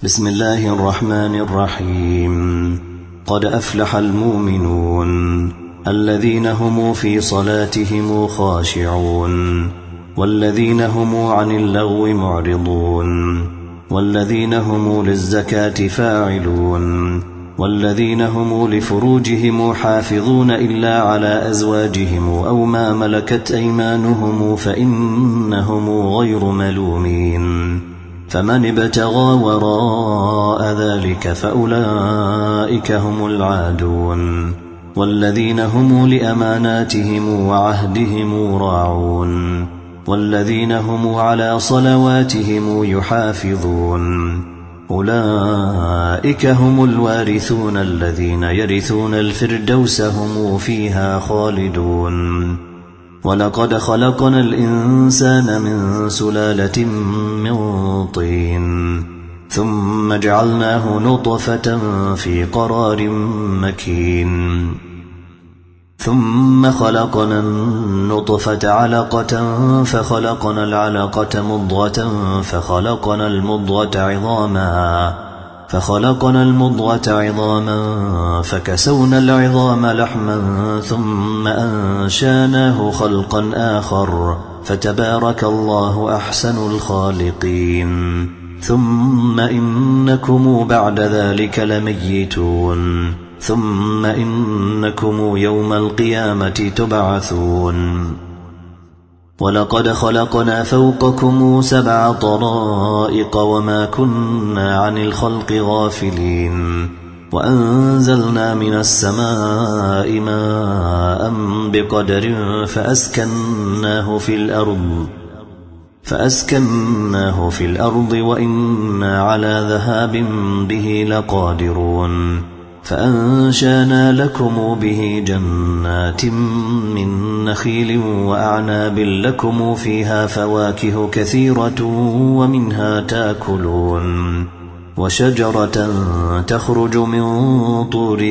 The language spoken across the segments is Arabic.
بسم الله الرحمن الرحيم. قد أفلح المؤمنون الذين هم في صلاتهم خاشعون والذين هم عن اللغو معرضون والذين هم للزكاة فاعلون والذين هم لفروجهم حافظون إلا على أزواجهم أو ما ملكت أيمانهم فإنهم غير ملومين. فمن ابتغى وراء ذلك فأولئك هم العادون والذين هم لأماناتهم وعهدهم راعون والذين هم على صلواتهم يحافظون. أولئك هم الوارثون الذين يرثون الفردوس هم فيها خالدون. ولقد خلقنا الإنسان من سلالة من طين ثم جعلناه نطفة في قرار مكين ثم خلقنا النطفة علقة فخلقنا العلقة مضغة فخلقنا المضغة عظاما فكسونا العظام لحما ثم أنشاناه خلقا آخر فتبارك الله أحسن الخالقين. ثم إنكم بعد ذلك لميتون ثم إنكم يوم القيامة تبعثون. ولقد خلقنا فوقكم 7 طرائق وما كنا عن الخلق غافلين وأنزلنا من السماء ماء بقدر فأسكناه في الأرض وإنا على ذهاب به لقادرون. فأنشانا لكم به جنات من نخيل وأعناب لكم فيها فواكه كثيرة ومنها تأكلون. وشجرة تخرج من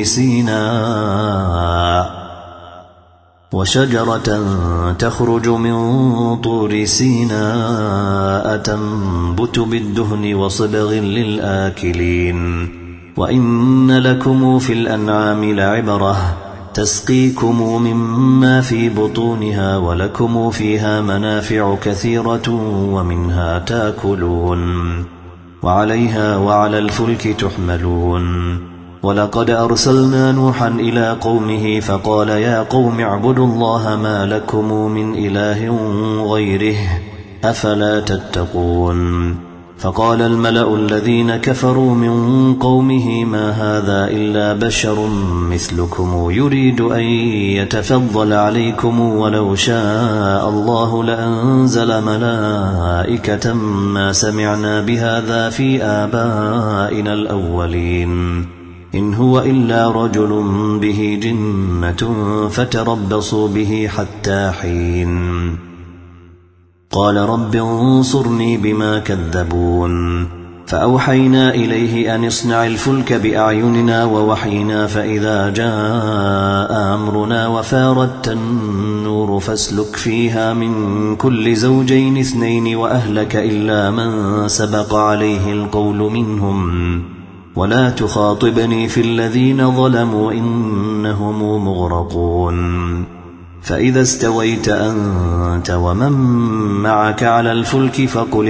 طور سيناء تنبت بالدهن وصبغ للآكلين. وإن لكم في الأنعام لعبرة تسقيكم مما في بطونها ولكم فيها منافع كثيرة ومنها تأكلون وعليها وعلى الفلك تحملون. ولقد أرسلنا نوحا إلى قومه فقال يا قوم اعبدوا الله ما لكم من إله غيره أفلا تتقون. فقال الملأ الذين كفروا من قومه ما هذا إلا بشر مثلكم يريد أن يتفضل عليكم ولو شاء الله لأنزل ملائكة ما سمعنا بهذا في آبائنا الأولين إن هو إلا رجل به جنة فتربصوا به حتى حين. قال رب انصرني بما كذبون. فأوحينا إليه أن اصنع الفلك بأعيننا ووحينا فإذا جاء أمرنا وفارت النور فاسلك فيها من كل زوجين 2 وأهلك إلا من سبق عليه القول منهم ولا تخاطبني في الذين ظلموا إنهم مغرقون. فإذا استويت أنت ومن معك على الفلك فقل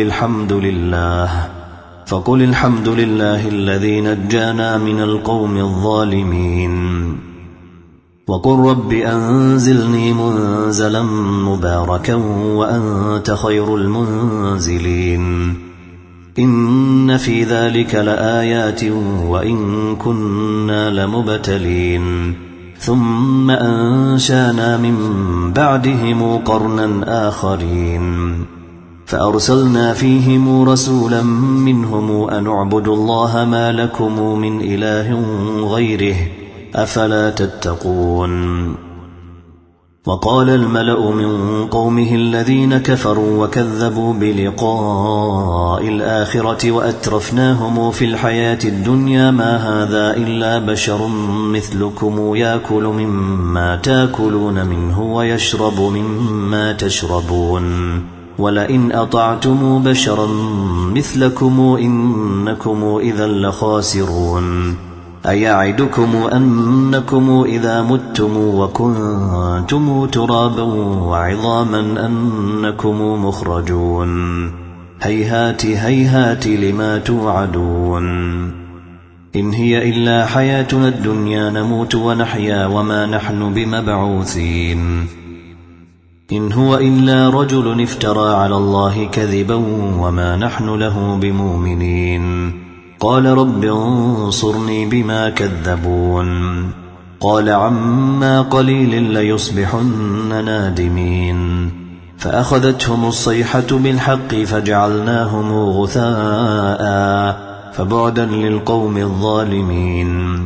الحمد لله الذي نجانا من القوم الظالمين. وقل رب أنزلني منزلا مباركا وأنت خير المنزلين. إن في ذلك لآيات وإن كنا لمبتلين. ثم أنشانا من بعدهم قرنا آخرين فأرسلنا فيهم رسولا منهم أن اعبدوا الله ما لكم من إله غيره أفلا تتقون. وقال الملأ من قومه الذين كفروا وكذبوا بلقاء الآخرة وأترفناهم في الحياة الدنيا ما هذا إلا بشر مثلكم يأكل مما تأكلون منه ويشرب مما تشربون ولئن أطعتم بشرا مثلكم إنكم إذا لخاسرون أيعدكم أنكم إذا متم وكنتم ترابا وعظاما أنكم مخرجون هيهات هيهات لما توعدون إن هي إلا حياتنا الدنيا نموت ونحيا وما نحن بمبعوثين إن هو إلا رجل افترى على الله كذبا وما نحن له بمؤمنين قال رب انصرني بما كذبون قال عما قليل ليصبحن نادمين فأخذتهم الصيحة بالحق فجعلناهم غثاء فبعدا للقوم الظالمين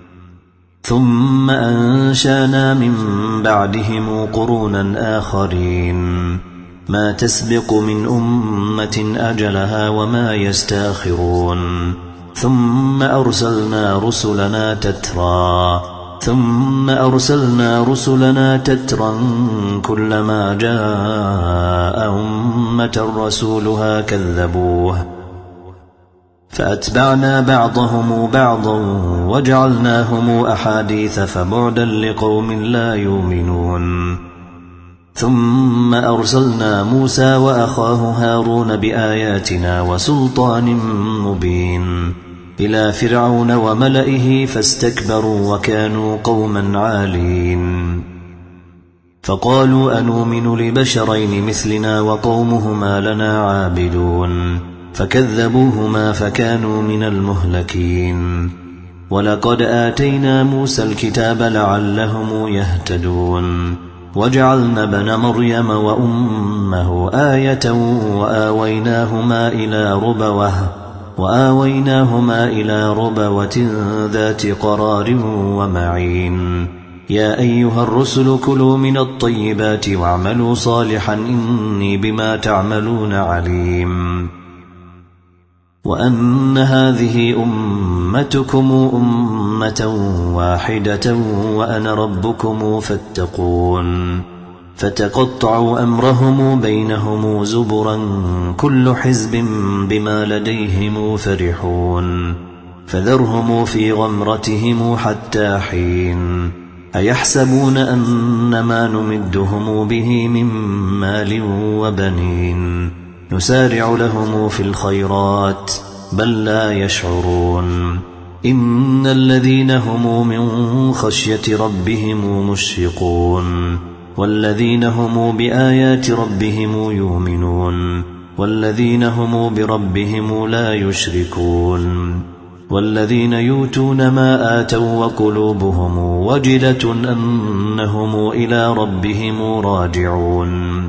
ثم أنشانا من بعدهم قرونا آخرين ما تسبق من أمة أجلها وما يستاخرون ثم أرسلنا رسلنا تترا كلما جاء أمة رسولها كذبوه فأتبعنا بعضهم بعضا وجعلناهم أحاديث فبعدا لقوم لا يؤمنون ثم أرسلنا موسى وأخاه هارون بآياتنا وسلطان مبين إلى فرعون وملئه فاستكبروا وكانوا قوما عالين فقالوا أنؤمن لبشرين مثلنا وقومهما لنا عابدون فكذبوهما فكانوا من المهلكين ولقد آتينا موسى الكتاب لعلهم يهتدون وجعلنا ابن مريم وأمه آية وآويناهما إلى ربوة ذات قرار ومعين يا أيها الرسل كلوا من الطيبات واعملوا صالحا إني بما تعملون عليم وأن هذه أمتكم أمة واحدة وأنا ربكم فاتقون فتقطعوا أمرهم بينهم زبرا كل حزب بما لديهم فرحون فذرهم في غمرتهم حتى حين أيحسبون أن ما نمدهم به من مال وبنين نسارع لهم في الخيرات بل لا يشعرون إن الذين هم من خشية ربهم مشفقون والذين هم بآيات ربهم يؤمنون والذين هم بربهم لا يشركون والذين يؤتون ما آتوا وقلوبهم وجلة أنهم إلى ربهم راجعون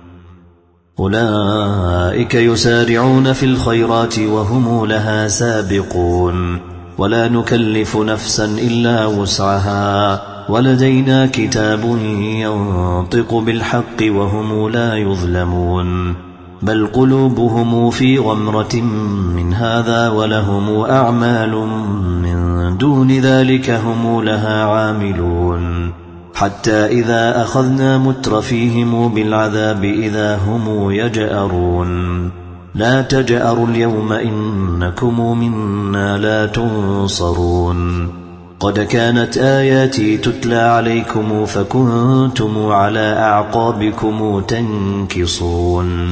أولئك يسارعون في الخيرات وهم لها سابقون ولا نكلف نفسا إلا وسعها ولدينا كتاب ينطق بالحق وهم لا يظلمون بل قلوبهم في غمرة من هذا ولهم أعمال من دون ذلك هم لها عاملون حتى إذا أخذنا مترفيهم بالعذاب إذا هم يجأرون لا تجأروا اليوم إنكم منا لا تنصرون قد كانت آياتي تتلى عليكم فكنتم على أعقابكم تنكصون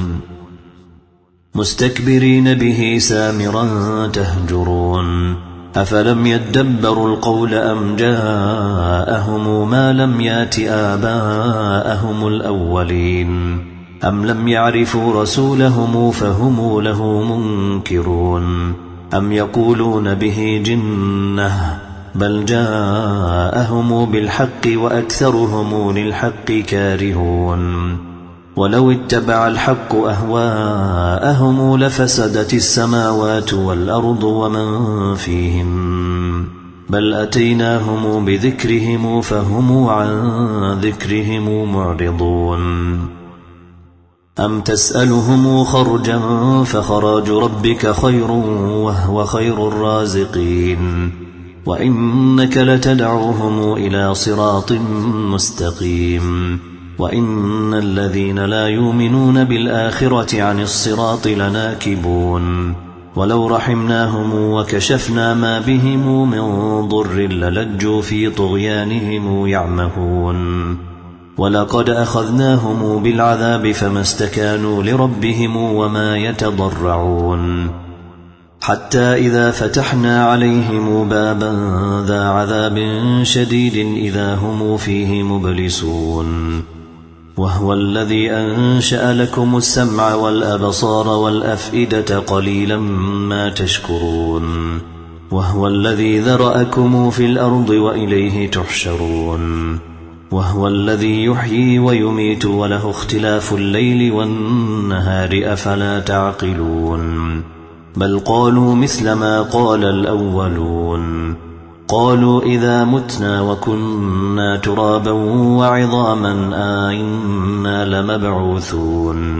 مستكبرين به سامرا تهجرون أفلم يدبروا القول أم جاءهم ما لم يات آباءهم الأولين أم لم يعرفوا رسولهم فهم له منكرون أم يقولون به جنة بل جاءهم بالحق وأكثرهم للحق كارهون ولو اتبع الحق أهواءهم لفسدت السماوات والأرض ومن فيهم بل أتيناهم بذكرهم فهم عن ذكرهم معرضون أم تسألهم خرجا فخراج ربك خير وهو خير الرازقين وإنك لتدعوهم إلى صراط مستقيم وإن الذين لا يؤمنون بالآخرة عن الصراط لناكبون ولو رحمناهم وكشفنا ما بهم من ضر للجوا في طغيانهم يعمهون ولقد أخذناهم بالعذاب فما استكانوا لربهم وما يتضرعون حتى إذا فتحنا عليهم بابا ذا عذاب شديد إذا هم فيه مبلسون وهو الذي أنشأ لكم السمع والأبصار والأفئدة قليلا ما تشكرون وهو الذي ذرأكم في الأرض وإليه تحشرون وهو الذي يحيي ويميت وله اختلاف الليل والنهار أفلا تعقلون بل قالوا مثل ما قال الأولون قالوا إذا متنا وكنا ترابا وعظاما أئنا لمبعوثون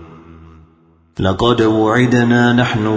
لقد وعدنا نحن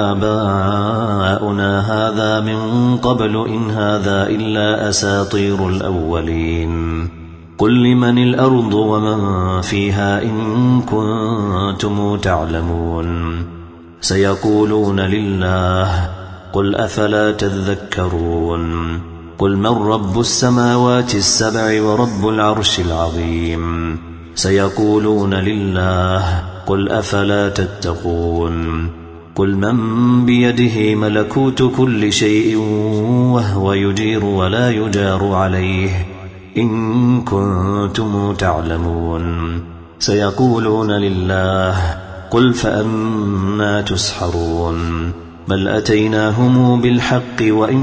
وآباؤنا هذا من قبل إن هذا إلا أساطير الأولين قل لمن الأرض ومن فيها إن كنتم تعلمون سيقولون لله قل أفلا تذكرون قل من رب السماوات السبع ورب العرش العظيم سيقولون لله قل أفلا تتقون قل من بيده ملكوت كل شيء وهو يجير ولا يجار عليه إن كنتم تعلمون سيقولون لله قل فأنا تسحرون بل أتيناهم بالحق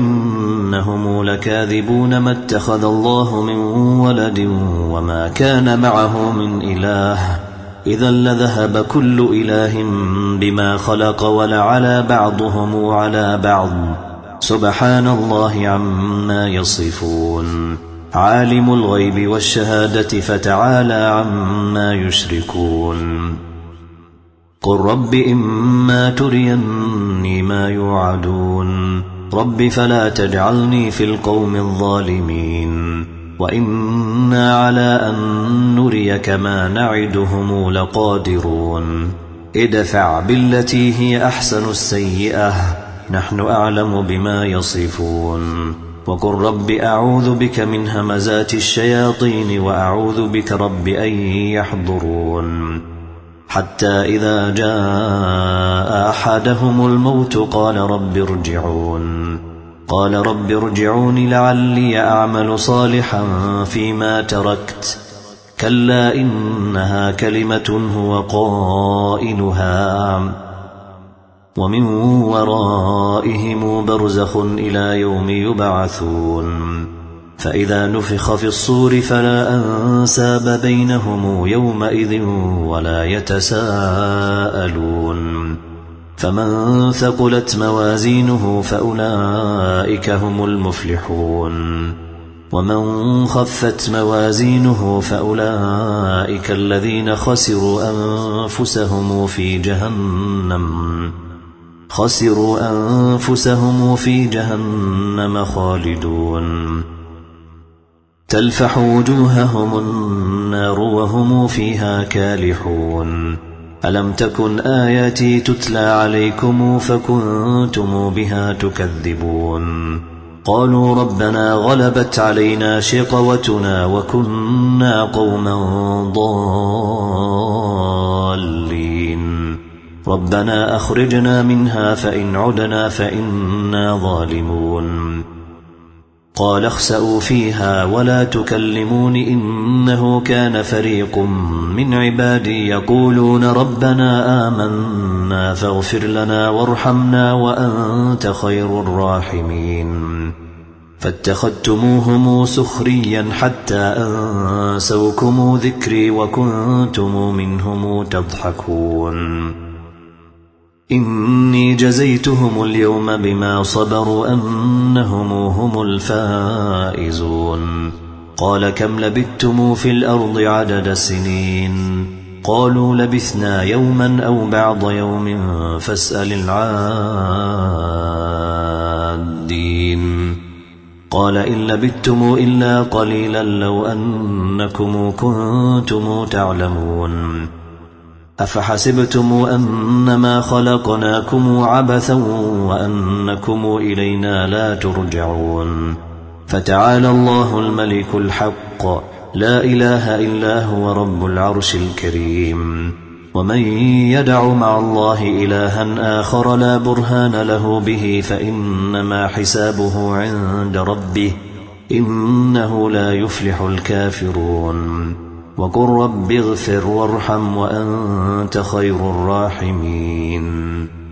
وإنهم لكاذبون ما اتخذ الله من ولد وما كان معه من إله إذا لذهب كل إله بما خلق ولعلى بعضهم على بعض سبحان الله عما يصفون عالم الغيب والشهادة فتعالى عما يشركون قل رب إما تريني ما يوعدون رب فلا تجعلني في القوم الظالمين وإنا على أن نريك ما نعدهم لقادرون ادفع بالتي هي أحسن السيئة نحن أعلم بما يصفون وقل رب أعوذ بك من همزات الشياطين وأعوذ بك رب أن يحضرون حتى إذا جاء أحدهم الموت قال رب ارجعون لعلي أعمل صالحا فيما تركت كلا إنها كلمة هو قائلها ومن ورائهم برزخ إلى يوم يبعثون فإذا نفخ في الصور فلا أنساب بينهم يومئذ ولا يتساءلون فمن ثقلت موازينه فأولئك هم المفلحون ومن خفت موازينه فأولئك الذين خسروا أنفسهم في جهنم خالدون تلفح وجوههم النار وهم فيها كالحون ألم تكن آياتي تتلى عليكم فكنتم بها تكذبون قالوا ربنا غلبت علينا شقوتنا وكنا قوما ضالين ربنا أخرجنا منها فإن عدنا فإنا ظالمون قال اخسئوا فيها ولا تكلمون إنه كان فريق من عبادي يقولون ربنا آمنا فاغفر لنا وارحمنا وأنت خير الراحمين فاتخذتموهم سخريا حتى أنسوكم ذكري وكنتم منهم تضحكون إني جزيتهم اليوم بما صبروا أنهم هم الفائزون قال كم لبثتم في الأرض عدد سنين قالوا لبثنا يوما أو بعض يوم فاسأل العادين قال إن لبثتم إلا قليلا لو أنكم كنتم تعلمون أفحسبتم أنما خلقناكم عبثا وأنكم إلينا لا ترجعون فتعالى الله الملك الحق لا إله إلا هو رب العرش الكريم ومن يدع مع الله إلها آخر لا برهان له به فإنما حسابه عند ربه إنه لا يفلح الكافرون وقل رب اغفر وارحم وأنت خير الراحمين